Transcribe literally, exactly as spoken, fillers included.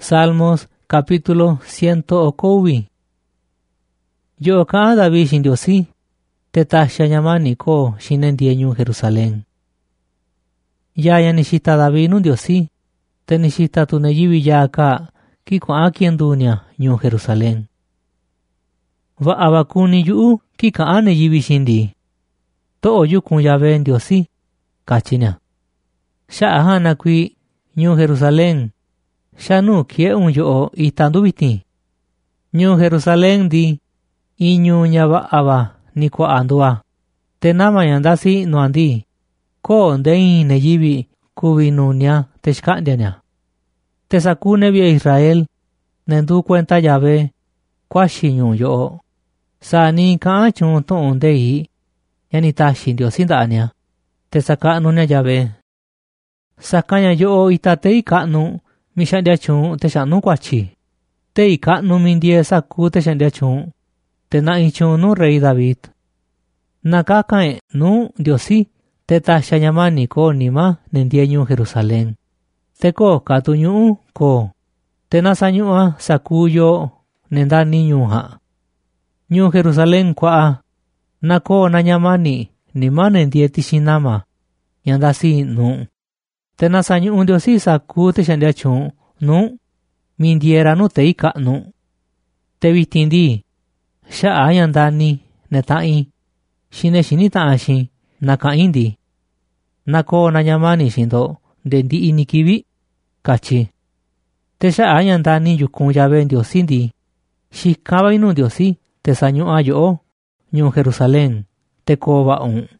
Salmos capítulo ciento okowi. Yo ka David shindiosi, te tasha nyamani ko shinendie nyu Jerusalén. Ya ya nishita David nundiosi, te nishita tu neyibi ya ka ki ko akien dunia nyu Jerusalén. Va abakuni yu ki ka ane yibi shindi. To yu kun yabe ndiosi, kachinya. Sha ahana kui nyu Jerusalén. Shanu kie un yo itandu biti. Nyu Jerusalén di inyu nyaba aba ni kwa andua. Te nama yandasi no andi. Ko ndei neyibi kubinunya te shkandianya. Te sakune bia Israel nendu cuenta yabe kwa shinyu yo. Sani ka chun to ndei yani tashi ndio sindanya. Te sakanu nya yabe. Sakanya yo itatei kanu mishandia chun te shanu kwachi. Te ikanu mindie saku te shandia chun. Te na ichun nu rey David. Nakakae nu diosi te tasha nyamani ko nima nendie nyu Jerusalén. Te ko katunyu ko. Te nasanyua saku yo nendani nyuha. Nyu Jerusalén kwa nako na nyamani nima nendie tishinama. Yandasi nu. Te nasanyu diosi saku te shandia chun nu mindiera nu te ika nu. Te vitindi sha ayandani netai shine shinita ashi naka indi. Nako na nyamani shindo dendi inikibi kachi. Te sha ayandani yukun yabe ndiosi ndi. Shikaba inu ndiosi te sanyu ayo nyu Jerusalén te koba un.